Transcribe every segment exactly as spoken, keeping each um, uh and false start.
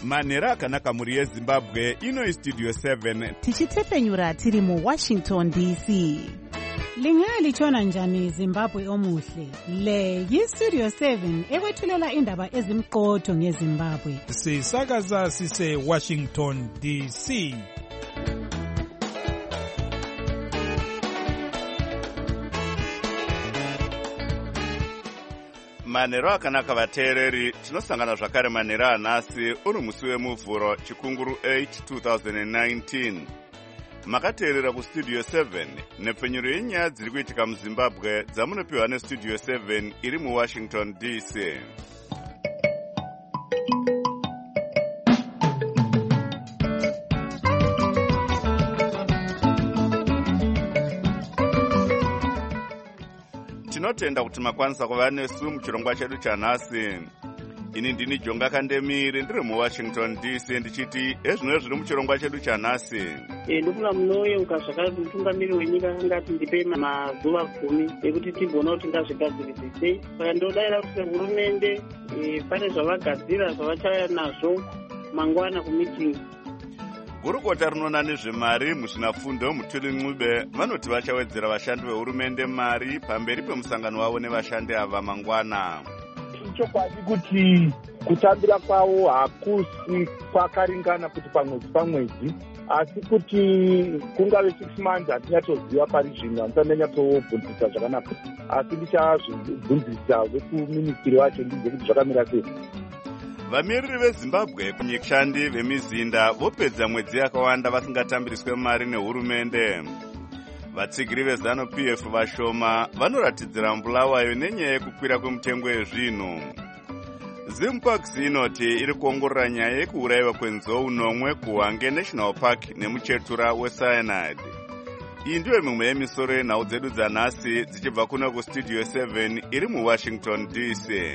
manhero akanaka mhuri yezimbabwe. Ino studio seven tichitefenyura tiri muwashington D C. Lingalitshona njani Zimbabwe omuhle? Le yistudio seven ekwethulela indaba ezimqotho ngeZimbabwe. Sisakaza sise Washington D C. manhero akanaka vateereri, tinosangana zvakare manhero anhasi uri musi wemuvhuro chikunguru eight two thousand nineteen. Makateerera kustudio seven nepfenyuro yenyaya dziri kuitika muzimbabwe dzamunopiwa nestudio seven iri muwashington D C. Tinotenda kuti makwanisa kuva nesu muchirongwa chedu chanhasi. Ini ndini Jonga Kandemiri ndiri muwashington D C ndichiti ezvino zviri muchirongwa chedu chanhasi. Ndofunga munoyeuka zvakati mutungamiri wenyika angati ndipe mazuva gumi ekuti tibona kuti ngazvigadzirise sei. Saka ndodayira kuti hurumende pane zvavagadzira zvavachauya nazvo mangwana kumitingi. Gurukota rinoona nezvemari muzvinafundo Mutuli Ncube vanoti vachawedzera vashandi vehurumende mari pamberi pemusangano wavo nevashandi ava mangwana. Chokwadi kuti kutambira kwavo hakusi kwakaringana kuti pamwedzi pamwedzi, asi kuti kungave six months hatinyatsoziva pari zvino, handisanyatsobvunzisa zvakanaka, asi ndichazvibvunzisa vekuministiri wacho ndize kuti zvakamira sei. Vamiriri veZimbabwe kunyikshandi vemizinda vopedza mwedzi yakawanda vasingatambiriswe mari nehurumende. Vatsigiri vezano P F vashoma vanoratidzira mbulawayo nenyaya yekukwira kwemutengo yezvinhu. Zimparks inoti iri kuongorora nyaya yekuurayiwa kwenzou nomwe kuHwange National Park nemuchetura weCyanide. Iyi ndiyo mimwe yemisoro yenhau dzedu dzanhasi dzichibva kuno kustudio seven iri muwashington D C.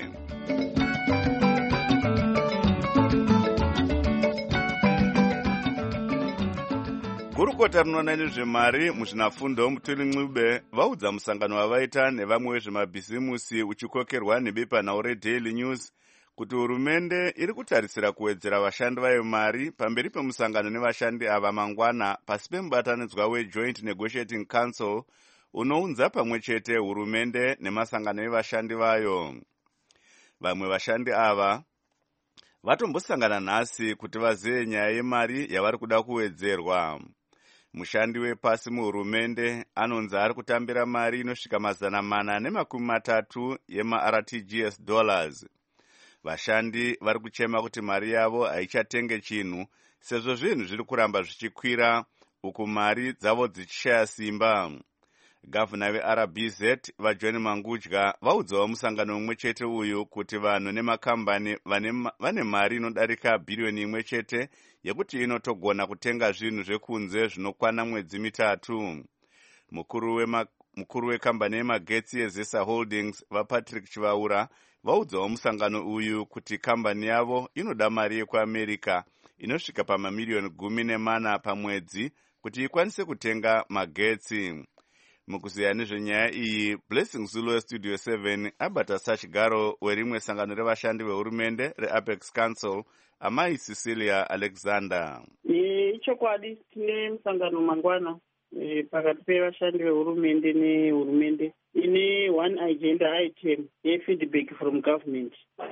Gurukota rinoona nezvemari muzvinafundo Mutuli Ncube vaudza musangano wavaita nevamwe vezvemabhizimusi uchikokerwa nebepanhau reDaily News kuti hurumende iri kutarisira kuwedzera vashandi vayo mari pamberi pemusangano nevashandi ava mangwana pasi pemubatanidzwa weJoint Negotiating Council unounza pamwe chete hurumende nemasangano evashandi vayo. Vamwe vashandi ava vatombosangana nhasi kuti vazive nyaya yemari yavari kuda kuwedzerwa. Mushandi wepasi muhurumende anonzi ari kutambira mari inosvika mazana mana nemakumi matatu yema-R T G S dollars. Vashandi vari kuchema kuti mari yavo haichatenge chinhu sezvo zvinhu zviri kuramba zvichikwira uku mari dzavo dzichishaya simba. Gavhuna veR B Z vaJohn Mangudya vaudzawo musangano umwe chete uyu kuti vanhu nemakambani vane mari inodarika bhiriyoni imwe chete yekuti inotogona kutenga zvinhu zvekunze zvinokwana mwedzi mitatu. Mukuru wema mukuru wekambani yemagetsi yeZesa Holdings vaPatrick Chivaura vaudzawo musangano uyu kuti kambani yavo inoda mari yekuAmerica inosvika pamamiliyoni gumi nemana pamwedzi kuti ikwanise kutenga magetsi. Mukuziya nezvenyaya iyi, Blessing Zulu westudio seven abata sachigaro werimwe sangano revashandi vehurumende reApex Council, amai Cecilia Alexander. Ichokwadi tine musangano mangwana pakati pevashandi vehurumende nehurumende ine one agenda item yefeedback from government.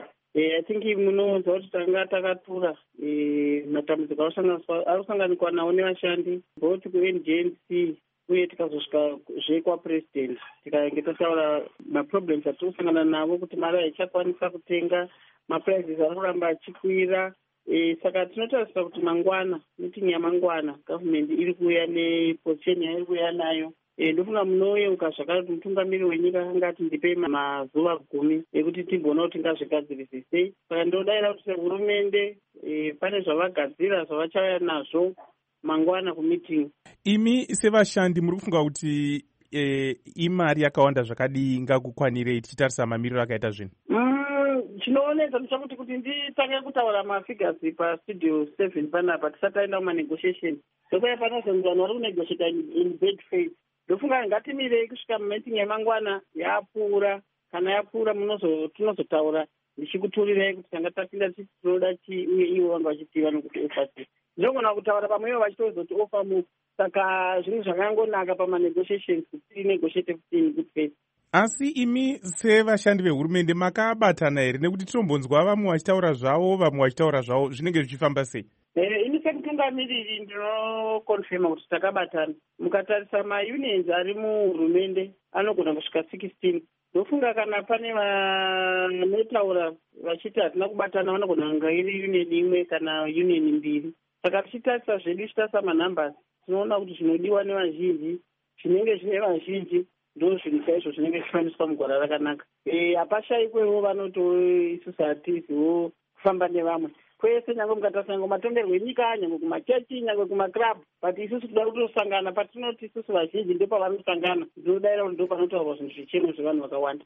I think munoudza kuti tanga takatura matambudziko anosanganikwa nawo nevashandi both kuN G N C uye tikazosvika zvekwapresident tikaenge tataura maproblems atiri kusangana navo kuti mari haichakwanisa kutenga, maprizes ari kuramba achikwira. E, saka tinotarisira kuti mangwana meeting yamangwana government iri kuuya neposition yairi kuuya nayo. E, ndofunga munoyeuka zvakare kuti mutungamiri wenyika angati ndipe mazuva gumi ekuti tibona kuti ngazvigadzirise sei. Saka ndodayira kuti hurumende e, pane zvavagadzira zvavachauya nazvo mangwana kumitingi. Imi sevashandi muri kufunga kuti e, imari yakawanda zvakadii ngakukwanirei tichitarisa mamiriro akaita zvinhu? Mm, chinooneka ndichakuti kuti nditange kutaura mafigures pastudio seven panapa tisati taenda kumanegotiation. Ndokuya panozonzi vanhu vari kunegotiata in bad faith. Ndofunga ngatimirei kusvika mumeeting yemangwana yapfuura. Kana yapfuura tinozotaura ndichikuturirai kuti tanga tapinda tichi tinoda chii uye ivo vanga vachitiva nokuti ofa sei. Ndinogona kutaura pamwevo vachitozoti ofa mu. Saka zvinhu zvakangonaka pamanegotiations kuti tinegotiate kuti in good faith. Asi imi sevashandi vehurumende makabatana here, nekuti tinombonzwa vamwe vachitaura zvavo vamwe vachitaura zvavo, zvinenge zvichifamba sei? Eh, ini sekutungamiriri ndinokonfirma kuti takabatana. Mukatarisa maunions ari muhurumende anogona kusvika sixteen. Ndofunga kana pane vanotaura vachiti hatina kubatana vanogona kunga iri union imwe kana union mbiri. Saka tichitarisa zvedu tichitarisa manumbers tinoona kuti zvinodiwa nevazhinji zvinenge zvine vazhinji ndo zvinhu chaizvo zvinenge zvichifaniswa mugwara rakanaka. Hapashayikwewo vanoto isusu hatiziwo kufamba nevamwe kwese, nyange mukatarisa nyange matongerwo enyika, nyange kumachechi, nyange kumaklub, but isusu toda kutosangana patinoti isusu vazhinji ndo pavanosangana, ndinodaira kuti ndo panotaurwa zvinhu zvicheno zvevanhu vakawanda.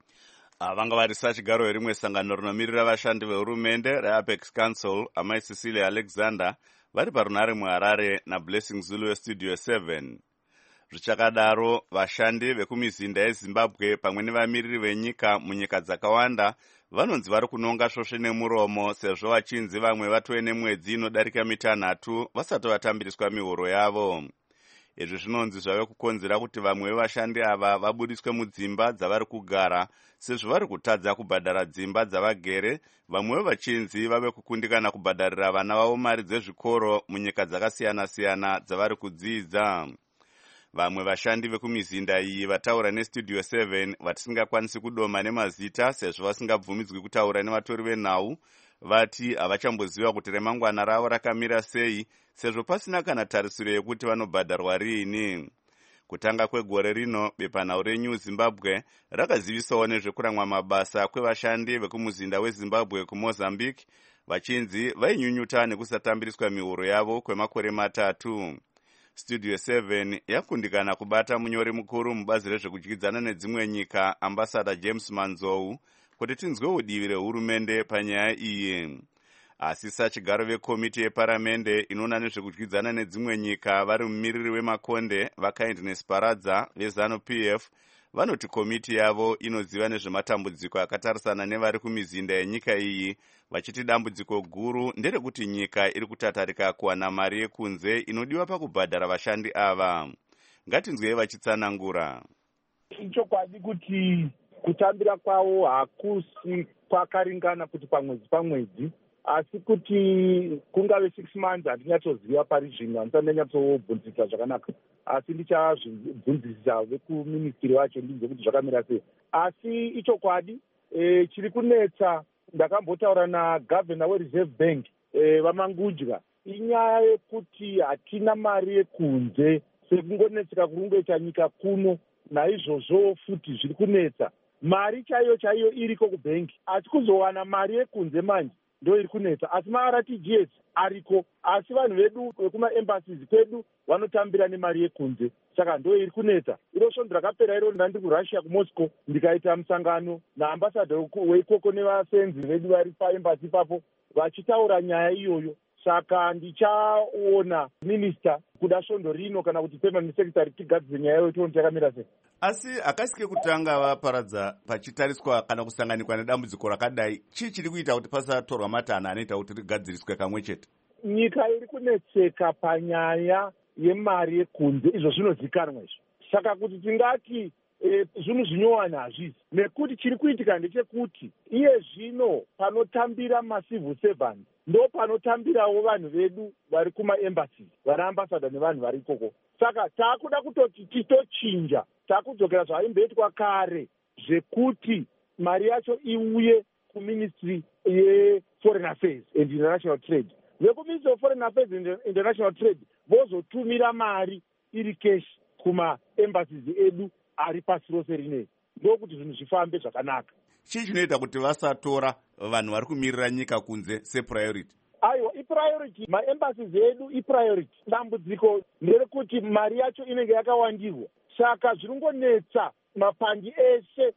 Vanga varisa chigaro verimwe sangano rinomirira vashandi vehurumende reApex Council, amai Cecilia Alexander vari parunare muHarare naBlessing Zulu weStudio seven. Zvichakadaro, vashandi vekumizinda yeZimbabwe pamwe nevamiriri venyika munyika dzakawanda vanonzi vari kunonga svosve nemuromo sezvo vachinzi vamwe vatove nemwedzi inodarika mitanhatu vasati vatambiriswa mihoro yavo. Izvi zvinonzi zvave kukonzera kuti vamwe vevashandi ava vabudiswe mudzimba dzavari kugara sezvo vari kutadza kubhadhara dzimba dzavagere, vamwe vachinzi vave kukundikana kubhadharira vana vavo mari dzezvikoro munyika dzakasiyana-siyana dzavari kudzidza. Vamwe vashandi vekumizinda iyi vataura neStudio seven vatisingakwanisi kudoma nemazita sezvo vasingabvumidzwi kutaura nevatori venhau, vati havachamboziva kuti remangwana ravo rakamira sei sezvo pasina kana tarisiro yekuti vanobhadharwa riini. Kutanga kwegore rino, bepanhau reNew Zimbabwe rakazivisawo nezvekuramwa mabasa kwevashandi vekumuzinda weZimbabwe kuMozambique, vachinzi vainyunyuta nekusatambiriswa mihoro yavo kwemakore matatu. Studio seven yakundikana kubata munyori mukuru mubazi rezvekudyidzana nedzimwe nyika, ambassador James Manzou, kuti tinzwewo divi rehurumende panyaya iyi. Asi sachigaro vekomiti yeparamende inoona nezvekudyidzana nedzimwe nyika vari mumiriri wemakonde vaKindness Paradza veZanu-P F vanoti komiti yavo inoziva nezvematambudziko akatarisana nevari kumizinda yenyika iyi, vachiti dambudziko guru nderekuti nyika iri kutatarika kuwana mari yekunze inodiwa pakubhadhara vashandi ava. Ngatinzwei vachitsanangura. Ichokwadi kuti kutambira kwavo hakusi kwakaringana kuti pamwedzi pamwedzi, asi kuti kungave six months handinyachoziva pari zvino, handisati ndanyatsobvunzisa zvakanaka, asi ndichazvibvunzisa vekuministiri vacho ndinze kuti zvakamira sei. Asi ichokwadi e, chiri kunetsa, ndakambotaura nagavhena weReserve Bank e, vamangudya, inyaya yekuti hatina mari yekunze sekungonetseka kurungoita nyika kuno, naizvozvo futi zviri kunetsa. Mari chaiyo chaiyo iriko kubhengi, asi kuzowana mari yekunze manje ndo iri kunetsa. Asi ma-R T G S ariko, asi vanhu vedu vekumaembassies kwedu vanotambira nemari yekunze, saka ndo iri kunetsa. Iro svondo rakapera iro ndandi kuRussia kuMoscow, ndikaita musangano naambassador weikoko nevasenzi vedu vari paembassy ipapo vachitaura nyaya iyoyo. Saka ndichaona minista kuda svondo rino kana kuti permanent secretary tigadzire nyaya iyoyo tione chakamira sei. Asi akasike kutanga vaparadza pachitariswa kana kusanganikwa nedambudziko rakadai, chii chiri kuita kuti pasatorwa matanha anoita kuti rigadziriswe kamwe chete? Nyika iri kunetseka panyaya yemari yekunze, izvo zvinozikanwa izvo. Saka kuti tingati e, zvinhu zvinyowana hazvisi, nekuti chiri kuitika ndechekuti iye zvino panotambira macivil servants ndo panotambirawo vanhu vedu vari kumaembassy, vana ambassador nevanhu vari ikoko. Saka taakuda kutoti titochinja, taakudzokera zvaimboitwa kare zvekuti mari yacho iuye kuministry yeForeign Affairs and International Trade. Vekuministry of Foreign Affairs and International Trade vozotumira mari iri cash kumaembassies edu ari pasi rose rinei, ndokuti zvinhu zvifambe zvakanaka. Chii chinoita kuti vasatora vanhu vari kumirira nyika kunze sepriority? Aiwa, ipriority, maembassies edu ipriority. Dambudziko nderekuti mari yacho inenge yakawandirwa, saka zviringonetsa mapandi eshe.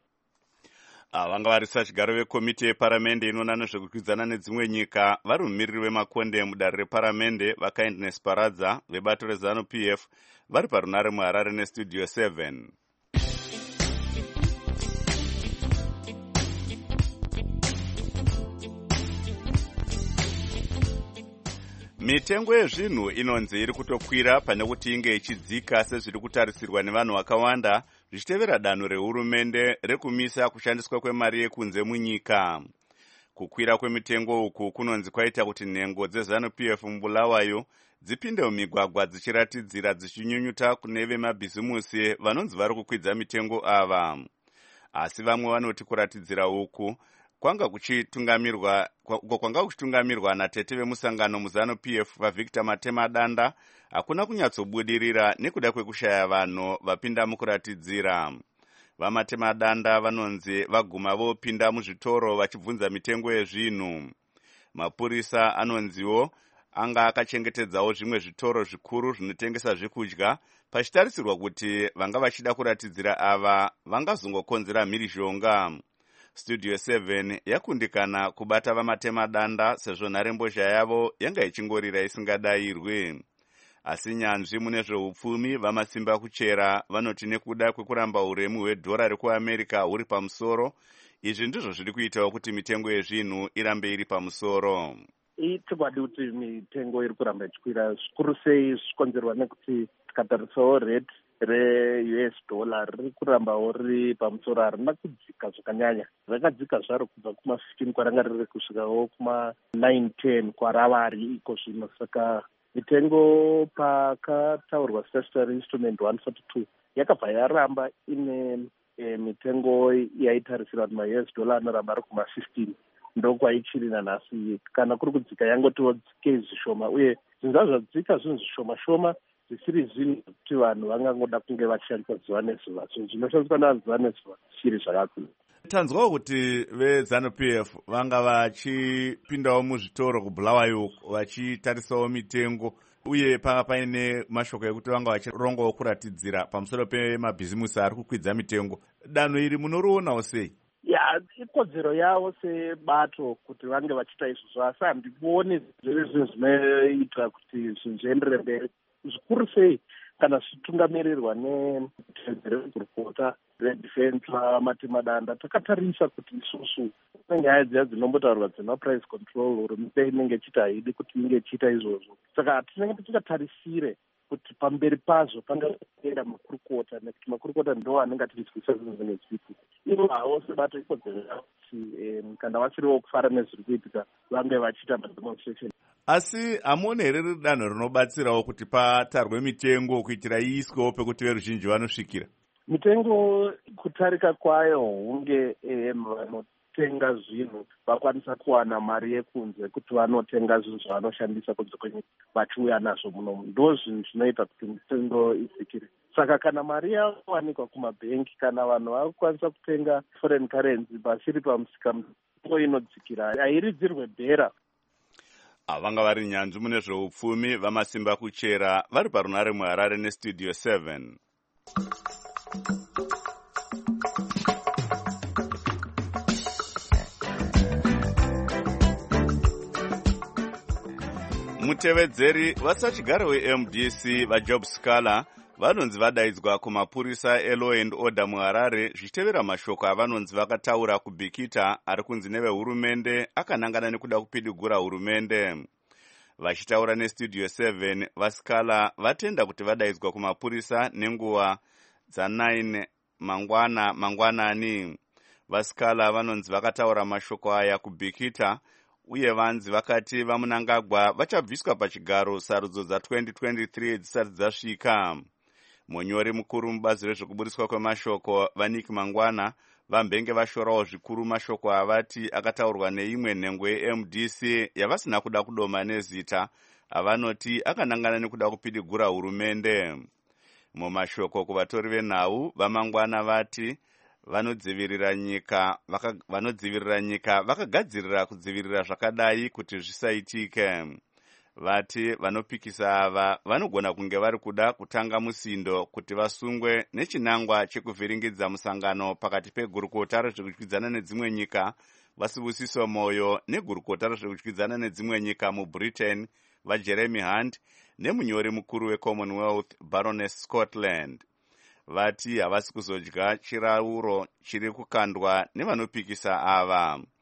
Vanga varisa chigaro vekomiti yeparamende inoona nezvekukwidzana nedzimwe nyika vari mumiriri wemakonde mudare reparamende vaKindness Paradza vebato reZanu-P F vari parunare muHarare neStudio seven. Mitengo yezvinhu inonzi iri kutokwira pane kuti inge ichidzika sezviri kutarisirwa nevanhu vakawanda zvichitevera danho rehurumende rekumisa kushandiswa kwemari yekunze munyika. Kukwira kwemitengo uku kunonzi kwaita kuti nhengo dzeZANU-P F muBulawayo dzipinde mumigwagwa dzichiratidzira dzichinyunyuta kune vemabhizimusi vanonzi vari kukwidza mitengo ava. Asi vamwe vanoti kuratidzira uku kwanga kuchitungamirwa kwanga kuchitungamirwa natete vemusangano muZANU-P F vaVictor Matemadanda hakuna kunyatsobudirira nekuda kwekushaya vanhu vapinda mukuratidzira. VaMatemadanda vanonzi vaguma vopinda muzvitoro vachibvunza mitengo yezvinhu. Mapurisa anonziwo anga akachengetedzawo zvimwe zvitoro zvikuru zvinotengesa zvekudya pachitarisirwa kuti vanga vachida kuratidzira ava vangazongokonzera mhirizhonga. Studio seven yakundikana kubata VaMatemadanda sezvo nharembozha yavo yanga ichingorira isingadayirwe. Asi nyanzvi mune zveupfumi vamasimba kuchera vanoti nekuda kwekuramba uremu hwedhora rekuAmerica huri pamusoro, izvi ndizvo zviri kuitawo kuti mitengo yezvinhu irambe iri pamusoro. Itikwadi kuti mitengo iri kuramba ichikwira zvikuru sei zvichikonzerwa nekuti tikatarisawo rate re-U S dollar riri kurambawo riri pamusoro, harina kudzika zvakanyanya. Rakadzika zvaro kubva kuma fifteen kwaranga riri kusvikawo kuma nine ten kwarava ari iko zvino. Saka mitengo pakataurwa statutory instrument one forty-two yakabva yaramba ine e, mitengo yaitarisirwa kuti ma-U S dollar anoramba ari kuma fifteen. Ndokwaichiri nanhasi. Kana kuri kudzika yangotiwo dzike zvishoma, uye zvinhu zvadzika zvinhu zvishoma shoma zvisiri zvinhu kuti vanhu vangangoda kunge vachishandisa zuva nezuva. Zvinhu zvinoshandiswa navanhu zuva nezuva zvichiri zvakakura. Tanzwawo kuti veZANU-P F vanga vachipindawo muzvitoro kuBulawayo vachitarisawo mitengo, uye panga paine mashoko ekuti vanga vachirongawo kuratidzira pamusoro pemabhizimusi ari kukwidza mitengo. Danho iri munorionawo sei? Ya, ikodzero yavo sebato kuti vange vachiita izvozvo, asi handikuoni zviri zvinhu zvinoita kuti zvinhu zvienderere mberi. Zvikuru sei kana zvichitungamirirwa negurukota redefense vaMatemadanda, takatarisa kuti isusu nyaya dziya dzinombotaurwa dzemaprice control hurumende inenge ichiti haidi kuti inge ichiita izvozvo. Saka tinenge tichitarisire kuti pamberi pazvo pangaenda makurukota, nekuti makurukota ndo anenge achityisa zvinhu zvinenge zvichiitika. Ivo havo sebato ikodzero yavo kuti kana vachiriwo kufara nezviri kuitika vange vachiita mademonstration. Asi hamuoni here riri danho rinobatsirawo kuti patarwe mitengo kuitira iiswewo pekuti veruzhinji vanosvikira? Mitengo kutarika kwayo hunge vanotenga zvinhu vakwanisa kuwana mari yekunze kuti vanotenga zvinhu zvavanoshandisa kunze kwenyika vachiuya nazvo munomu. Ndo zvinhu zvinoita kuti mitengo idzikire. Saka kana mari yawanikwa kumabhengi, kana vanhu vakukwanisa kutenga foreign currency vasiri pamusika, mitengo inodzikira, hairidzirwe bhera. Vanga vari nyanzvi mune zveupfumi vamasimba kuchera vari parunare muHarare neStudio seven. Mutevedzeri vasachigare weM D C vaJob Scala vanonzi vadaidzwa kumapurisa eLaw and Order muHarare zvichitevera mashoko avanonzi vakataura kuBikita ari kunzi nevehurumende akanangana nekuda kupidigura hurumende. Vachitaura neStudio seven, vaScala vatenda kuti vadaidzwa kumapurisa nenguva dza9 mangwana mangwanani. VaScala vanonzi vakataura mashoko aya kuBikita, uye vanzi vakati vaMunangagwa vachabviswa pachigaro sarudzo dza twenty twenty-three dzisati dzasvika. Munyori mukuru mubazi rezvekuburiswa kwemashoko vaNick Mangwana vambenge vashorawo zvikuru mashoko avati akataurwa neimwe nhengo yeM D C yavasina kuda kudoma nezita, avanoti akanangana nekuda kupidigura hurumende. Mumashoko kuvatori venhau vaMangwana vati vanodzivirira nyika vaka, vanodzivirira nyika vakagadzirira kudzivirira zvakadai kuti zvisaitike. Vati vanopikisa ava vanogona kunge vari kuda kutanga musindo kuti vasungwe nechinangwa chekuvhiringidza musangano pakati pegurukota rezvekudyidzana nedzimwe nyika Vasibusiso Moyo negurukota rezvekudyidzana nedzimwe nyika muBritain vaJeremy Hunt nemunyori mukuru weCommonwealth Baroness Scotland. Vati havasi kuzodya chirauro chiri kukandwa nevanopikisa ava.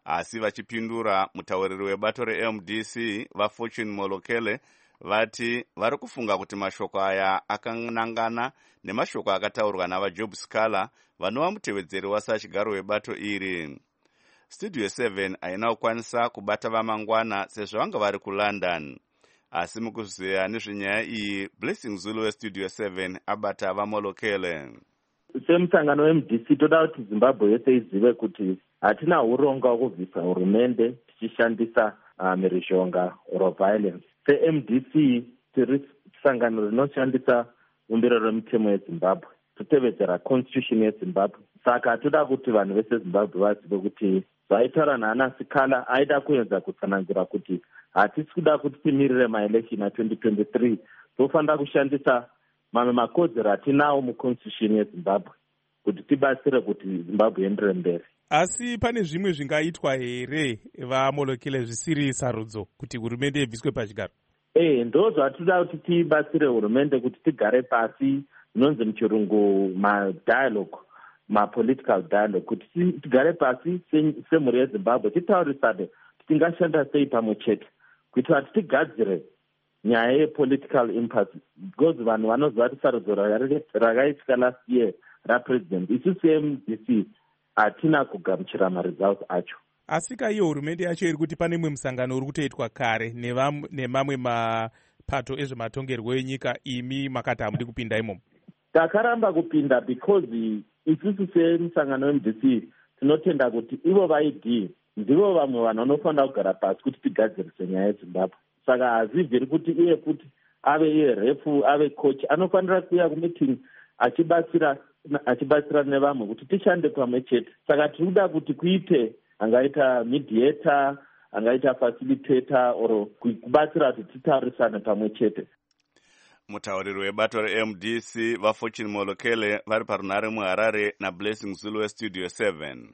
Asi vachipindura, mutauriri webato reM D C vaFortune Molokele vati vari kufunga kuti mashoko aya akanangana nemashoko akataurwa navaJob Scala vanova mutevedzeri wasachigaro webato iri. Studio seven haina kukwanisa kubata vamangwana sezvo vanga vari kuLondon. Asi mukuziya nezvenyaya iyi, Blessing Zulu weStudio seven abata vaMolokele. Semusangano weM D C toda kuti Zimbabwe yese izive kuti hatina uronga hwekubvisa hurumende tichishandisa uh, mhirizhonga or violence. SeM D C tiri sangano rinoshandisa umbiro remutemo yeZimbabwe, totevedzera constitution yeZimbabwe. Saka toda kuti vanhu vese Zimbabwe vazive kuti zvaitaura naAna Sikala aida kuedza kutsanangura kuti hatisi kuda kuti timirire maelection a twenty twenty-three, tofanira kushandisa mamwe makodzero atinawo muconstitution yeZimbabwe kuti tibatsire kuti Zimbabwe iendere mberi. Asi pane zvimwe zvingaitwa here vaMolokele zvisiri sarudzo kuti hurumende ibviswe pachigaro? Eh, ndo zvatoda kuti tibatsire hurumende kuti tigare pasi, inonzi muchirungu madialogue, mapolitical dialogue, kuti tigare pasi semhuri yeZimbabwe titaurisane tingashanda sei pamwe chete kuitira kuti tigadzire nyaya yepolitical impasse, because vanhu vanoziva kuti sarudzo rakaitika last year rapresident isu seM D C hatina kugamuchira maresults acho. Asi kaiyo hurumende yacho iri kuti pane mwe musangano uri kutoitwa kare nemamwe mapato ezvematongerwo enyika, imi makati hamudi kupinda imomo? Takaramba kupinda because isusu semusangano weM D C tinotenda kuti ivo vaidi ndivo vamwe vanhu vanofanira kugara pasi kuti tigadzirise nyaya yeZimbabwe. Saka hazibviri kuti iye futi ave iye refu ave coach anofanira kuuya kumeeting achibatsira achibatsira nevamwe kuti tishande pamwe chete. Saka tirikuda kuti kuite angaita mediator, angaita facilitator or kubatsira kuti titaurisane pamwe chete. Mutauriri webato reM D C vaFortune Molokele vari parunare muHarare naBlessing Zulu weStudio seven.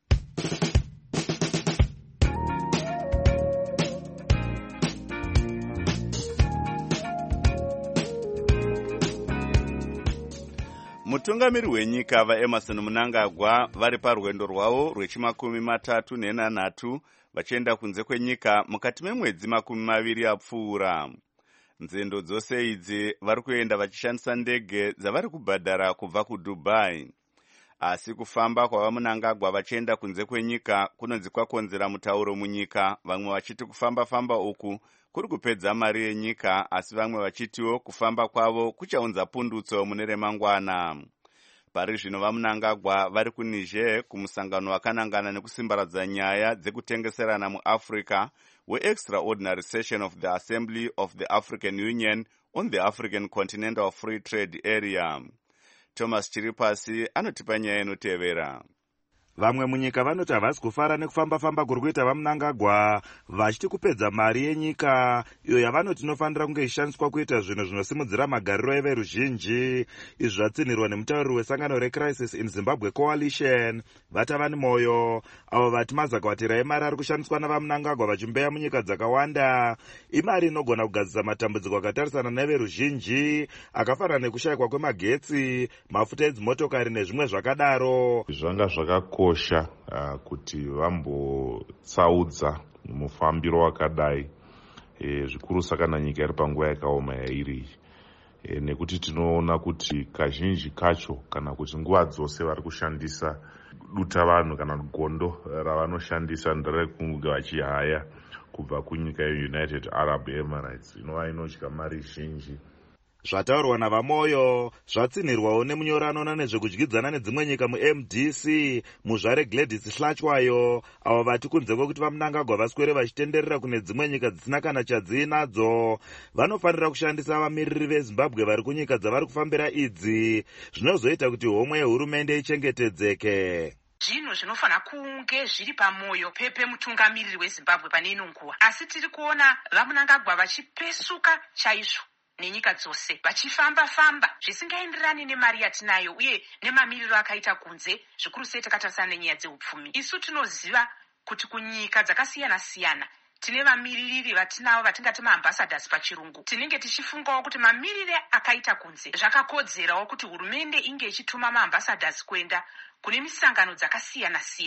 Mutungamiri wenyika vaEmerson Mnangagwa vari parwendo rwavo rwechimakumi matatu nenhanhatu vachienda kunze kwenyika mukati memwedzi makumi maviri apfuura. Nzendo dzose idzi vari kuenda vachishandisa ndege dzavari kubhadhara kubva kuDubai. Asi kufamba kwavaMnangagwa vachienda kunze kwenyika kunonzi kwakonzera mutauro munyika, vamwe vachiti kufamba-famba uku kuri kupedza mari yenyika, asi vamwe vachitiwo kufamba kwavo kuchaunza pundutso mune remangwana. Pari zvino vaMnangagwa vari kuNiger kumusangano wakanangana nekusimbaradza nyaya dzekutengeserana muAfrica we-Extraordinary Session of the Assembly of the African Union on the African Continental Free Trade Area. Thomas Chiripasi anotipa nyaya inotevera. Vamwe munyika vanoti havasi kufara nekufamba-famba kuri kuita vaMnangagwa, vachiti kupedza mari yenyika iyo yavanoti inofanira kunge ishandiswa kuita zvinhu zvinosimudzira magariro everuzhinji. Izvi zvatsinirwa nemutauriri wesangano reCrisis in Zimbabwe Coalition Vatavani Moyo, avo vati mazakavatira emari ari kushandiswa navaMnangagwa vachimbeya munyika dzakawanda imari inogona kugadzisa matambudziko akatarisana neveruzhinji akafanana nekushayikwa kwemagetsi, mafuta edzimotokari nezvimwe zvakadaro. Zvanga zvakakosha kosha uh, kuti vambotsaudza mufambiro wakadai e, zvikuru sakana nyika iri panguva yakaoma yairi e, nekuti tinoona kuti kazhinji kacho kana kuti nguva dzose vari kushandisa duta vanhu kana gondo ravanoshandisa nderekunge vachihaya kubva kunyika yeUnited Arab Emirates inova inotya mari zhinji. Zvataurwa navaMoyo zvatsinirwawo nemunyoranona nezvekudyidzana nedzimwe nyika muM D C muzvare Gladys Hlachwayo, avo vati kunze kwekuti vaMnangagwa vaswere vachitenderera kune dzimwe nyika dzisina kana chadzinadzo, vanofanira kushandisa vamiriri veZimbabwe vari kunyika dzavari kufambira idzi, zvinozoita kuti homwe yehurumende ichengetedzeke. Zvinhu zvinofanira kunge zviri pamoyo pepe mutungamiriri weZimbabwe pane ino nguva, asi tiri kuona vaMnangagwa vachipesuka chaizvo nenyika dzose vachifamba-famba zvisingaenderani nemari yatinayo uye nemamiriro akaita kunze, zvikuru sei takatarisana nenyaya dzeupfumi. Isu tinoziva kuti kunyika dzakasiyana-siyana tine vamiriri vatinavo vatingati maambassadors pachirungu. Tinenge tichifungawo kuti mamiriri akaita kunze zvakakodzerawo kuti hurumende inge ichituma maambassadors kuenda kune misangano dzakasiyana-siyana.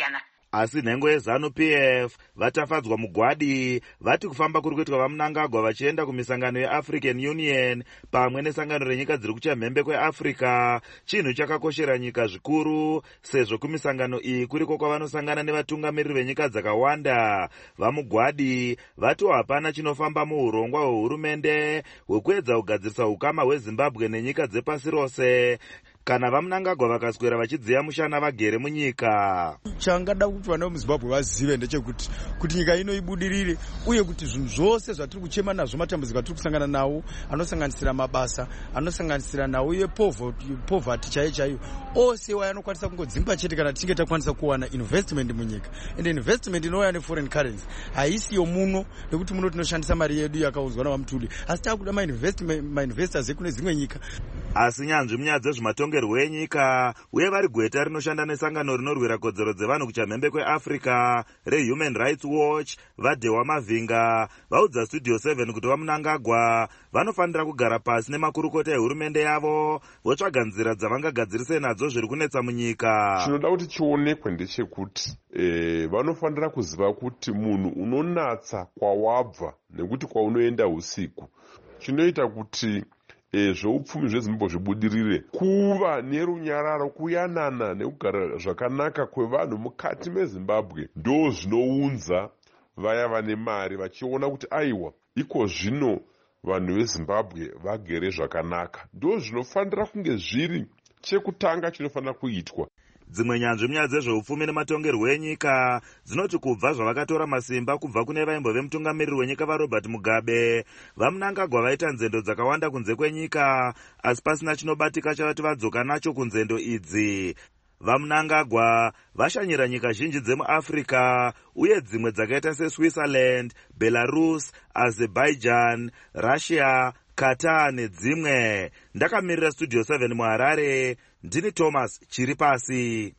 asi nhengo yezanu P F vatafadzwa mugwadi vati kufamba kuri kuitwa vaMnangagwa vachienda kumisangano yeAfrican Union pamwe nesangano renyika dziri kuchamhembe kweAfrica chinhu chakakoshera nyika zvikuru sezvo kumisangano iyi kuriko kwavanosangana nevatungamiriri venyika dzakawanda. VaMugwadi vati hapana chinofamba muurongwa hwehurumende hwekuedza kugadzirisa ukama hweZimbabwe nenyika dzepasi rose kana vaMnangagwa vakaswera vachidziya mushana vagere munyika. Changada kuti vana vemuZimbabwe vazive ndechekuti kuti nyika ino ibudirire uye kuti zvinhu zvose zvatiri kuchema nazvo, matambudziko atiri kusangana nawo anosanganisira mabasa, anosanganisira nawo iye poverty chaiyo chaiyo, ose waya anokwanisa kungodzingwa chete kana tichinge takwanisa kuwana investment munyika. And investment inouya neforeign currency haisiyo muno, nekuti muno tinoshandisa mari yedu yakaudzwa navaMutuli, asi takuda mainvestors ekune dzimwe nyika. Asi nyanzvi munyaya dzezvematongerwo enyika uye vari gweta rinoshanda nesangano rinorwira kodzero dzevanhu kuchamhembe kweAfrica reHuman Rights Watch vaDhewa Mavhinga vaudza Studio seven kuti vaMnangagwa vanofanira kugara pasi nemakurukota ehurumende yavo votsvaga nzira dzavangagadzirise nadzo zviri kunetsa munyika. Chinoda kuti chionekwe ndechekuti e, vanofanira kuziva kuti munhu unonatsa kwawabva nekuti kwaunoenda usiku chinoita kuti E, zveupfumi zveZimbabwe zvibudirire, kuva nerunyararo, kuyanana nekugara zvakanaka kwevanhu mukati meZimbabwe ndo zvinounza vaya vane mari vachiona kuti aiwa iko zvino vanhu veZimbabwe vagere zvakanaka. Ndo zvinofanira kunge zviri chekutanga chinofanira kuitwa. Dzimwe nyanzvi munyaya dzezveupfumi nematongerwo enyika dzinoti kubva zvavakatora masimba kubva kune vaimbo vemutungamiriri wenyika vaRobert Mugabe, vaMnangagwa vaita nzendo dzakawanda kunze kwenyika asi pasina chinobatika chavati vadzoka nacho kunzendo idzi. VaMnangagwa vashanyira nyika zhinji dzemuAfrica uye dzimwe dzakaita seSwitzerland, Belarus, Azerbaijan, Russia, Qatar nedzimwe. Ndakamirira Studio seven muHarare, ndini Thomas Chiripasi.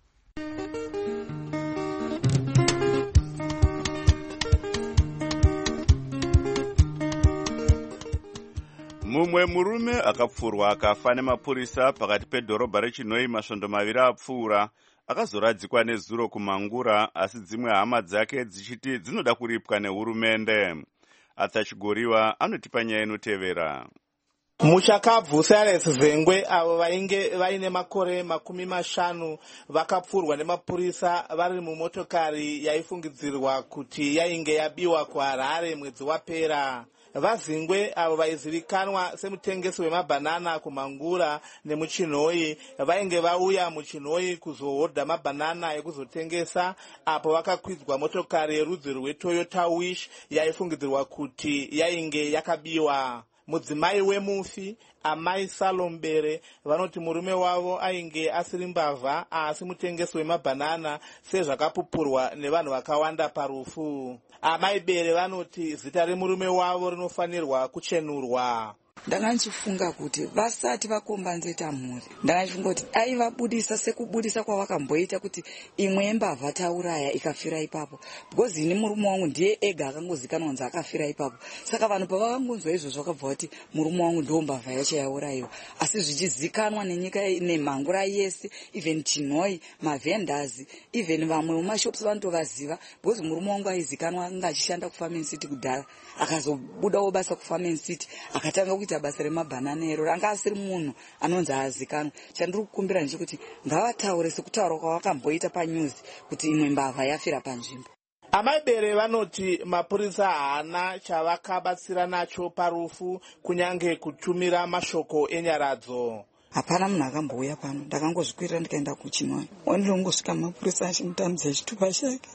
Mumwe murume akapfurwa akafa nemapurisa pakati pedhorobha reChinoi masvondo maviri apfuura akazoradzikwa nezuro kuMangura, asi dzimwe hama dzake dzichiti dzinoda kuripwa nehurumende. Athachigoriwa anotipa nyaya inotevera. Muchakabvu Cyrus Zengwe avo vainge vaine makore makumi mashanu vakapfurwa nemapurisa vari mumotokari yaifungidzirwa kuti yainge yabiwa kuHarare mwedzi wapera. VaZingwe avo vaizivikanwa semutengesi wemabhanana kuMangura nemuChinoi vainge vauya muChinoi kuzohodha mabhanana ekuzotengesa, apo vakakwidzwa motokari yerudzi rweToyota Wish yaifungidzirwa kuti yainge yakabiwa. Mudzimai wemufi Amai Salombere vanoti murume wavo ainge asiri mbavha asi mutengesi wemabhanana sezvakapupurwa nevanhu vakawanda parufu. Amai Bere vanoti zita remurume wavo rinofanirwa kuchenurwa. Ndanga ndichifunga kuti vasati vakombanzeta mhuri, ndanga ndichifunga kuti aivabudisa sekubudisa kwavakamboita kuti imwe yembavha tauraya ikafira ipapo, because ini murume wangu ndiye ega akangozikanwa kunzi akafira ipapo. Saka vanhu pavakangonzwa izvozvo vakabva kuti murume wangu ndo mbavha yacho yaurayiwa, asi zvichizikanwa nenyika neMangura yese, even Chinoi, mavhendazi, even vamwe mumashops vanotovaziva, because murume wangu aizikanwa anga achishanda kuFarming City kudhara, akazobudawo basa kuFarming City akatanga kuita basa remabhanana ero, ranga asiri munhu anonzi azikanwa. Chandiri kukumbira ndechekuti ngavataure sekutaura kwavakamboita panews kuti imwe mbavha yafira panzvimbo. Amai Bere vanoti mapurisa haana chavakabatsira nacho parufu kunyange kutumira mashoko enyaradzo. Hapana munhu akambouya pano, ndakangozvikwirira ndikaenda kuChinoi. Wandilongosvika mapurisa achinditamidza chitupa chake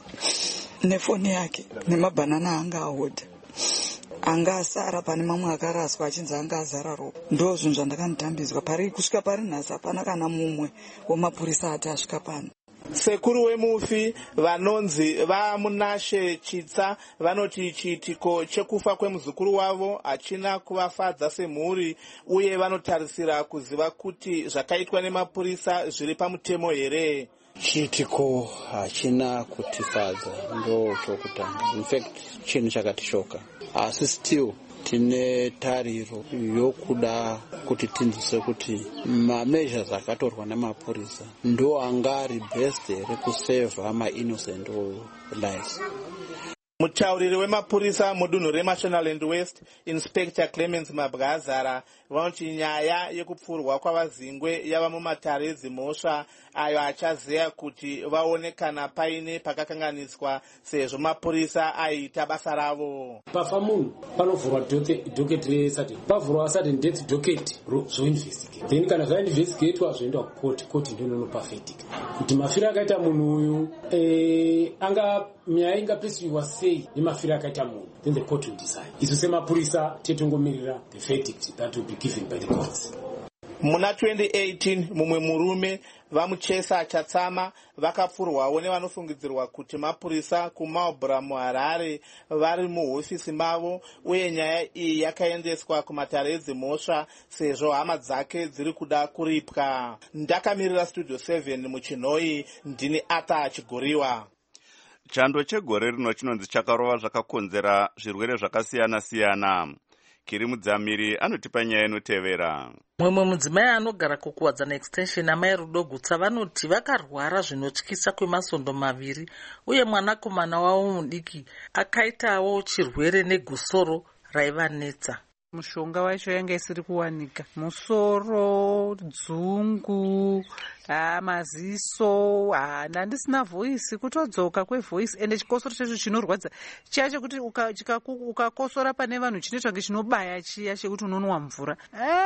nefoni yake nemabhanana anga ahodha. Anga asara pane mamwe akaraswa achinzi anga azara ropa. Ndo zvinhu zvandakanditambidzwa. Pari kusvika pari nhasi hapana kana mumwe wemapurisa ati asvika pano. Sekuru wemufi vanonzi vaMunashe Chitsa vanoti chiitiko chekufa kwemuzukuru wavo hachina kuvafadza semhuri uye vanotarisira kuziva kuti zvakaitwa nemapurisa zviri pamutemo here. Chiitiko hachina kutifadza ndo chokutanga. In fact chinhu chakatishoka. Asi still tine tariro yokuda kuti tinzise kuti mameasures akatorwa nemapurisa ndo anga ari best rekusevha mainnocent lives. Mutauriri wemapurisa mudunhu reMashonaland West, Inspector Clemens Mabwazara, vanoti nyaya yekupfurwa kwavazingwe yava mumatare edzimhosva ayo achazeya kuti vaone kana paine pakakanganiswa sezvo mapurisa aita basa ravo. Pafa munhu panovhurwa docket resati pavhurwa sudden death docket zvoinvestigate, then kana zvainvestigatwa zvoenda kukoti, koti ndononopa verdict kuti mafiro akaita munhu uyu eh, anga nyaya ingapisiwa sei nemafiro akaita munhu, then the court will decide. Isu semapurisa tetongomirira the verdict that will be given by the courts. Muna twenty eighteen mumwe murume vamuchesa achatsama vakapfurwawo nevanofungidzirwa kuti mapurisa kuMarlborough muHarare vari muhofisi mavo, uye nyaya iyi yakaendeswa kumatare edzimhosva sezvo hama dzake dziri kuda kuripwa. Ndakamirira Studio seven muChinoi, ndini Ata Chigoriwa. Chando chegore rino chinonzi chakarova zvakakonzera zvirwere zvakasiyana-siyana. Kiri Mudzamiri anotipa nyaya inotevera. Mumwe mudzimai anogara kukuwadzana extension amai Rudo Gutsa vanoti vakarwara zvinotyisa kwemasondo maviri, uye mwanakomana wavo mudiki akaitawo chirwere negusoro raivanetsa. Mushonga wacho yanga isiri kuwanika. Musoro, dzungu, ah, maziso, ah, ndandisina voice, kutodzoka kwevoice, ende chikosoro chacho chinorwadza chacho kuti ukakosora uka pane vanhu chinoitwa ngechinovabaya chiya chekuti unonwa mvura.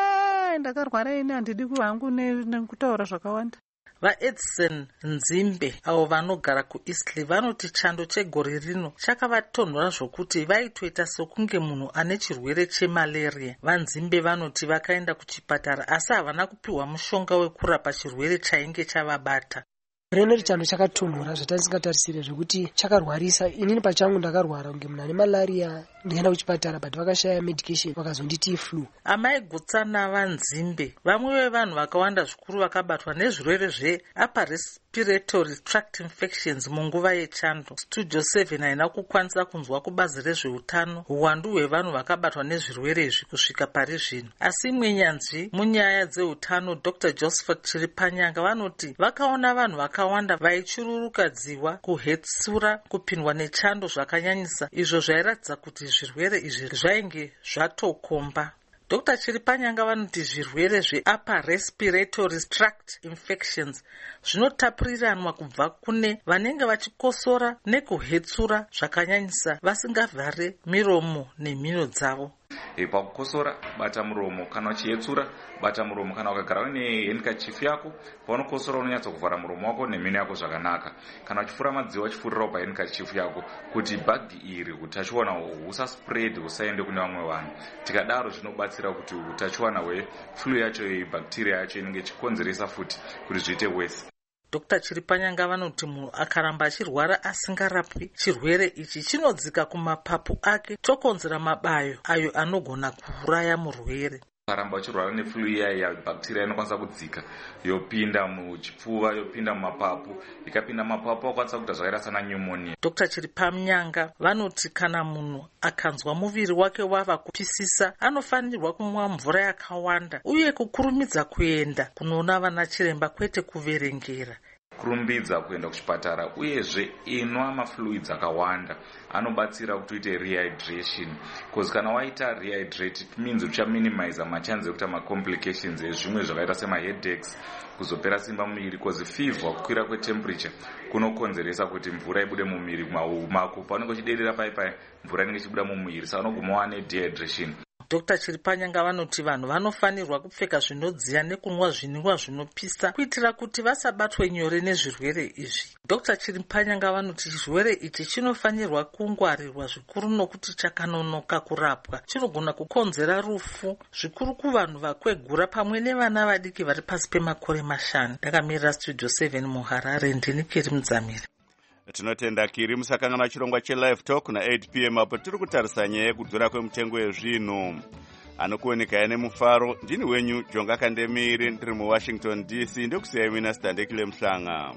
Eh, ndakarwara ini handidi kuhangu nekutaura zvakawanda. VaEdson Nzimbe avo vanogara kuEastleigh vanoti chando chegore rino chakavatonhora zvokuti vaitoita sokunge munhu ane chirwere chemalaria. VaNzimbe vanoti vakaenda kuchipatara asi havana kupiwa mushonga wekurapa chirwere chainge chavabata. Reneri chando chakatonhora zvatandisingatarisire zvekuti chakarwarisa. Inini pachangu ndakarwara kunge munhu ane malaria, ndikaenda kuchipatara but vakashaya medication vakazonditi flu. Amai Gutsa naVaNzimbe vamwe vevanhu vakawanda zvikuru vakabatwa nezvirwere zveupper respiratory tract infections munguva yechando. Studio seven haina kukwanisa kunzwa kubazi rezveutano uwandu hwevanhu vakabatwa nezvirwere izvi kusvika pari zvino, asi mwenyanzvi munyaya dzeutano Doctor Josephat Chiripanyanga vanoti vakaona vanhu vakawanda vaichururukadziwa, kuhetsura, kupindwa nechando zvakanyanyisa, izvo zvairatidza kuti zvirwere izvi zvainge zvatokomba. Doctor Chiripanyanga vanoti zvirwere zveupper respiratory tract infections zvinotapuriranwa kubva kune vanenge vachikosora nekuhetsura zvakanyanyisa vasingavhare miromo nemhino dzavo. E, pakukosora bata muromo, kana uchihetsura bata muromo, kana ukagara une handkerchief yako paunokosora unonyatsa kuvhara muromo wako nemhino yako zvakanaka. Kana uchifura madziwa uchifurirawo pahandkerchief yako kuti bhagi iri utachiwana husaspread husaende kune vamwe vanhu. Tikadaro zvinobatsira kuti utachiwana hweflu yacho bacteria yacho inenge ichikonzeresa futi kuti zviite worse. Doctor Chiripanyanga vanoti munhu akaramba achirwara asingarapwi chirwere ichi chinodzika kumapapu ake chokonzera mabayo ayo anogona kuuraya murwere. Ukaramba uchirwara neflu iya bacteria inokwanisa kudzika yopinda muchipfuva, yopinda mumapapu, ikapinda mumapapu akwanisa kuita zvakaita sana pneumonia. Doctor Chiripanyanga vanoti kana munhu akanzwa muviri wake wava kupisisa anofanirwa kumwa mvura yakawanda uye kukurumidza kuenda kunoona vana chiremba kwete kuverengera. Kurumbidza kuenda kuchipatara uyezve inwa mafluids akawanda anobatsira kuti uite rehydration, because kana waita rehydrate it means ucha minimize machances ekuita macomplications ezvimwe zvakaita sema headaches, kuzopera simba mumiri, because fever, kukwira kwetemperature kunokonzeresa kuti mvura ibude mumiri mako, paunenge uchidedera pai pai mvura inenge ichibuda mumiri, saka unoguma wane dehydration. Doctor Chiripanyanga vanoti vanhu vanofanirwa kupfeka zvinodziya nekunwa zvinwiwa zvinopisa kuitira kuti vasabatwe nyore nezvirwere izvi. Doctor Chiripanyanga vanoti chirwere ichi chinofanirwa kungwarirwa zvikuru nokuti chakanonoka kurapwa, chinogona kukonzera rufu zvikuru kuvanhu vakwegura pamwe nevana vadiki vari pasi pemakore mashanu. Ndakamirira Studio seven muHarare, ndini Kiri Mudzamiri. Tinotenda Kiri musakangana chirongwa cheLive Talk na eight p m apo tiri kutarisa nyaya yekudhura kwemitengo yezvinhu. Anokuoneka ine mufaro, ndini wenyu Jonga Kandemiri, ndiri muWashington D C, ndokusiyai mina Standekile Mhlanga.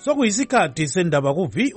sokuyisikhathi sendaba ku